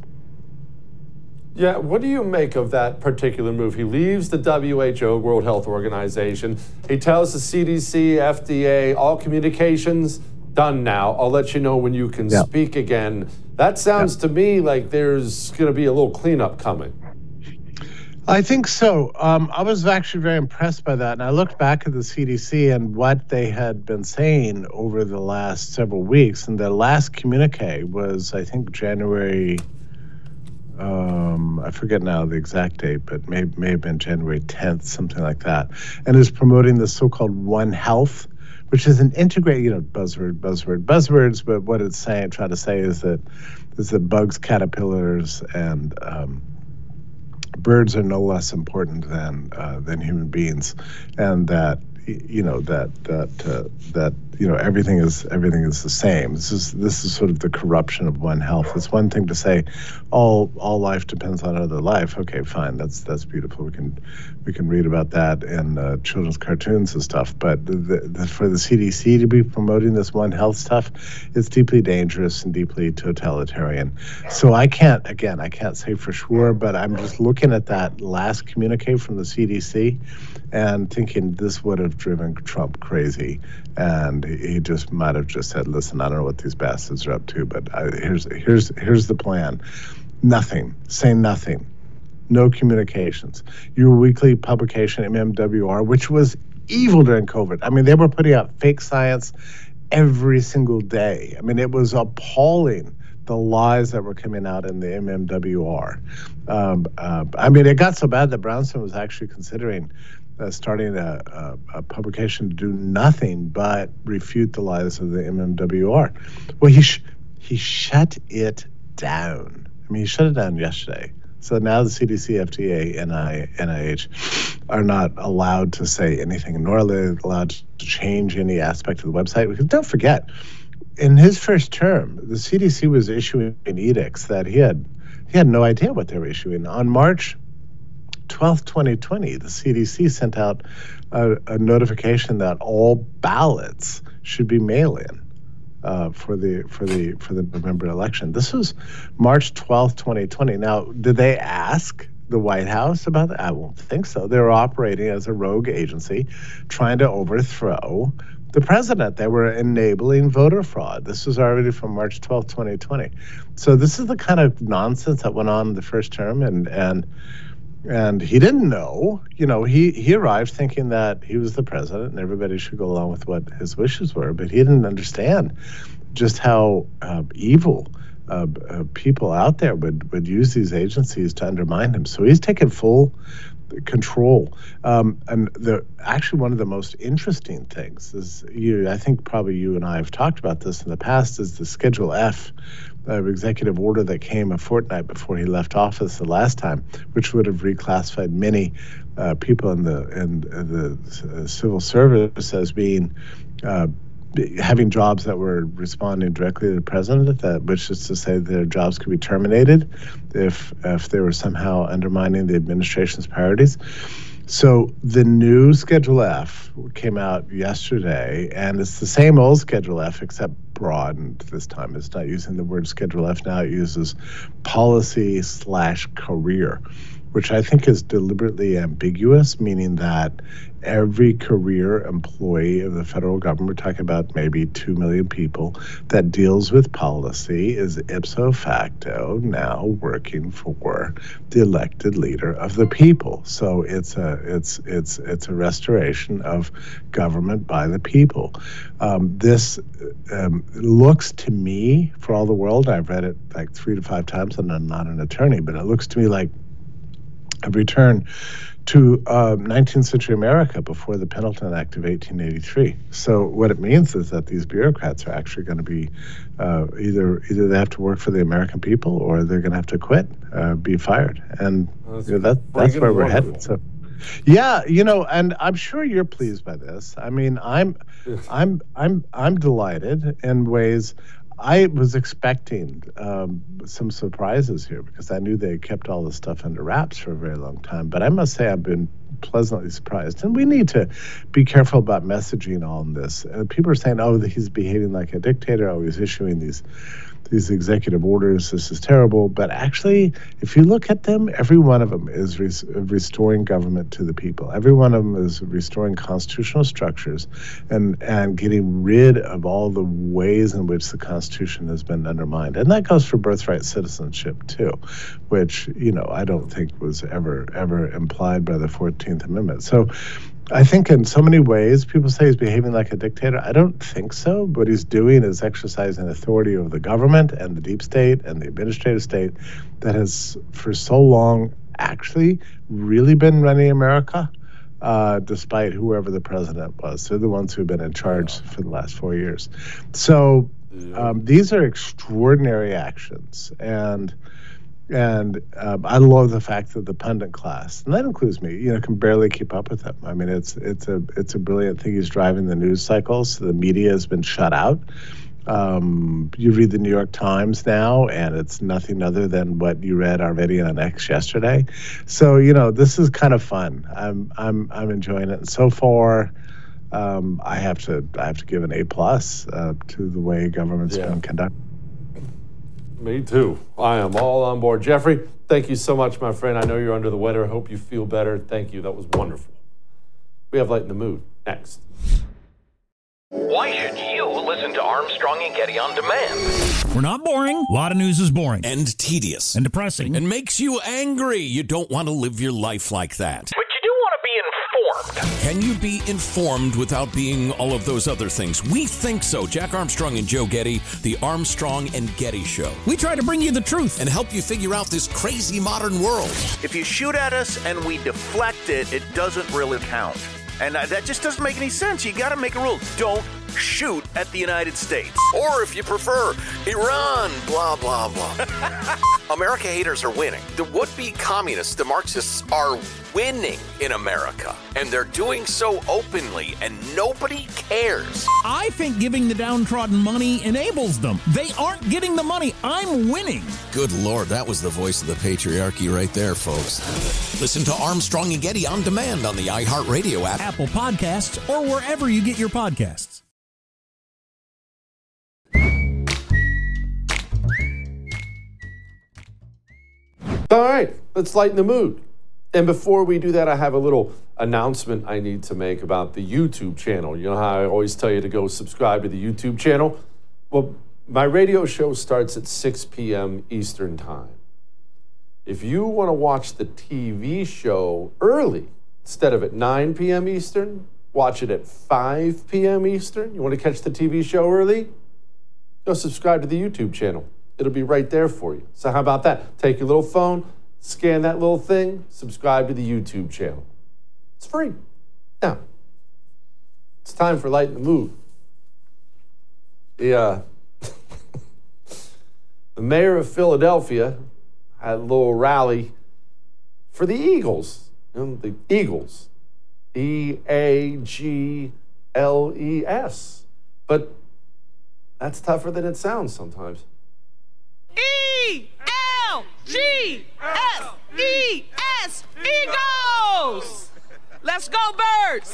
S6: Yeah, what do you make of that particular move? He leaves the W H O, World Health Organization. He tells the C D C, F D A, all communications done now. I'll let you know when you can yeah. speak again. That sounds yeah. to me like there's going to be a little cleanup coming.
S17: I think so. Um, I was actually very impressed by that. And I looked back at the C D C and what they had been saying over the last several weeks. And the last communique was, I think, January... Um, I forget now the exact date, but may may have been January tenth, something like that, and is promoting the so-called One Health, which is an integrated, you know, buzzword, buzzword, buzzwords. But what it's saying, trying to say, is that is that bugs, caterpillars, and um, birds are no less important than uh, than human beings, and that you know that that uh, that you know everything is everything is the same. This is this is sort of the corruption of One Health. It's one thing to say all all life depends on other life. Okay, fine, that's that's beautiful. We can we can read about that in uh, children's cartoons and stuff. But the, the, for the C D C to be promoting this One Health stuff, it's deeply dangerous and deeply totalitarian. So I can't again I can't say for sure, but I'm just looking at that last communique from the C D C and thinking this would have driven Trump crazy, and he just might have just said, "Listen, I don't know what these bastards are up to, but I, here's here's here's the plan: nothing, say nothing, no communications. Your weekly publication, M M W R, which was evil during COVID. I mean, they were putting out fake science every single day. I mean, it was appalling." The lies that were coming out in the M M W R. Um, uh, I mean, it got so bad that Brownstone was actually considering uh, starting a, a, a publication to do nothing but refute the lies of the M M W R. Well, he sh- he shut it down. I mean, he shut it down yesterday. So now the C D C, F D A, N I H are not allowed to say anything, nor are they allowed to change any aspect of the website. Because don't forget, in his first term, the C D C was issuing edicts that he had he had no idea what they were issuing. On March twelfth, twenty twenty, the C D C sent out a, a notification that all ballots should be mail-in uh, for the for the for the November election. This was March twelfth, twenty twenty. Now, did they ask the White House about that? I won't think so. They were operating as a rogue agency, trying to overthrow the president. They were enabling voter fraud. This was already from March twelfth, twenty twenty. So this is the kind of nonsense that went on in the first term, and and and he didn't know. You know, he he arrived thinking that he was the president and everybody should go along with what his wishes were, but he didn't understand just how uh, evil uh, uh, people out there would would use these agencies to undermine him. So he's taken full control. Um, and the actually one of the most interesting things is, you, I think probably you and I have talked about this in the past, is the Schedule F uh, executive order that came a fortnight before he left office the last time, which would have reclassified many uh, people in the in the uh, civil service as being uh, having jobs that were responding directly to the president, that, which is to say their jobs could be terminated if if they were somehow undermining the administration's priorities. So the new Schedule F came out yesterday, and it's the same old Schedule F except broadened this time. It's not using the word Schedule F now. It uses policy slash career, which I think is deliberately ambiguous, meaning that every career employee of the federal government, we're talking about maybe two million people, that deals with policy is ipso facto now working for the elected leader of the people. So it's a it's it's it's a restoration of government by the people. Um, this um, looks to me, for all the world, I've read it like three to five times, and I'm not an attorney, but it looks to me like a return to uh, nineteenth century America before the Pendleton Act of eighteen eighty-three. So what it means is that these bureaucrats are actually going to be uh, either either they have to work for the American people or they're going to have to quit, uh, be fired, and that's, you know, that, that's where we're wonderful. headed. So, yeah, you know, and I'm sure you're pleased by this. I mean, I'm, I'm, I'm, I'm delighted in ways. I was expecting um, some surprises here because I knew they kept all this stuff under wraps for a very long time. But I must say I've been pleasantly surprised. And we need to be careful about messaging on this. Uh, people are saying, oh, he's behaving like a dictator. Oh, he's issuing these these executive orders. This is terrible. But actually, if you look at them, every one of them is res- restoring government to the people. Every one of them is restoring constitutional structures and, and getting rid of all the ways in which the Constitution has been undermined. And that goes for birthright citizenship, too, which, you know, I don't think was ever, ever implied by the fourteenth Amendment. So I think in so many ways, people say he's behaving like a dictator. I don't think so. What he's doing is exercising authority over the government and the deep state and the administrative state that has for so long actually really been running America, uh, despite whoever the president was. They're the ones who've been in charge for the last four years. So um, these are extraordinary actions. And And um, I love the fact that the pundit class, and that includes me, you know, can barely keep up with him. I mean, it's it's a it's a brilliant thing. He's driving the news cycles. The media has been shut out. Um, you read the New York Times now, and it's nothing other than what you read already on X yesterday. So, you know, this is kind of fun. I'm I'm I'm enjoying it. And so far, um, I have to I have to give an A plus uh, to the way government's yeah. been conducted.
S6: Me too. I am all on board. Jeffrey, thank you so much, my friend. I know you're under the weather. I hope you feel better. Thank you. That was wonderful. We have Light in the Mood next.
S2: Why should you listen to Armstrong and Getty on demand?
S3: We're not boring. A lot of news is boring.
S4: And tedious.
S3: And depressing.
S4: And makes you angry. You don't want to live your life like that.
S2: But you do want to be informed.
S4: Can you be informed without being all of those other things? We think so. Jack Armstrong and Joe Getty, the Armstrong and Getty Show.
S3: We try to bring you the truth
S4: and help you figure out this crazy modern world.
S9: If you shoot at us and we deflect it, it doesn't really count. And that just doesn't make any sense. You got to make a rule. Don't shoot at the United States.
S2: Or if you prefer, Iran, blah, blah, blah. America haters are winning. The would-be communists, the Marxists, are winning in America. And they're doing so openly, and nobody cares.
S3: I think giving the downtrodden money enables them. They aren't getting the money. I'm winning.
S4: Good Lord, that was the voice of the patriarchy right there, folks. Listen to Armstrong and Getty on demand on the iHeartRadio app,
S3: Apple Podcasts, or wherever you get your podcasts.
S6: All right, let's lighten the mood. And before we do that, I have a little announcement I need to make about the YouTube channel. You know how I always tell you to go subscribe to the YouTube channel? Well, my radio show starts at six p.m. Eastern Time. If you want to watch the T V show early, instead of at nine p.m. Eastern, watch it at five p.m. Eastern. You want to catch the T V show early? Go subscribe to the YouTube channel. It'll be right there for you. So how about that? Take your little phone, scan that little thing, subscribe to the YouTube channel. It's free. Now, it's time for Light in the Mood. The, uh, the mayor of Philadelphia had a little rally for the Eagles. You know, the Eagles. E A G L E S. But that's tougher than it sounds sometimes.
S19: E L G S E S Eagles! Let's go, birds!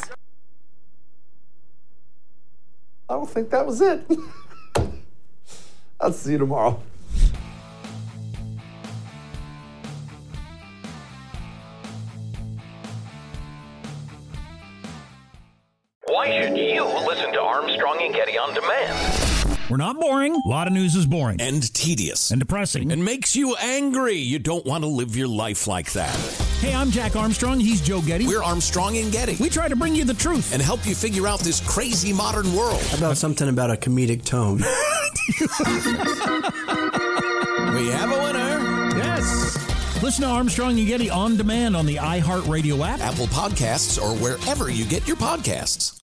S6: I don't think that was it. I'll see you tomorrow.
S2: Why should you listen to Armstrong and Getty on demand?
S3: We're not boring. A lot of news is boring.
S4: And tedious.
S3: And depressing.
S4: And makes you angry. You don't want to live your life like that.
S3: Hey, I'm Jack Armstrong. He's Joe Getty.
S4: We're Armstrong and Getty.
S3: We try to bring you the truth.
S4: And help you figure out this crazy modern world.
S5: How about something about a comedic tone?
S4: We have a winner.
S3: Yes. Listen to Armstrong and Getty on demand on the iHeartRadio app,
S4: Apple Podcasts, or wherever you get your podcasts.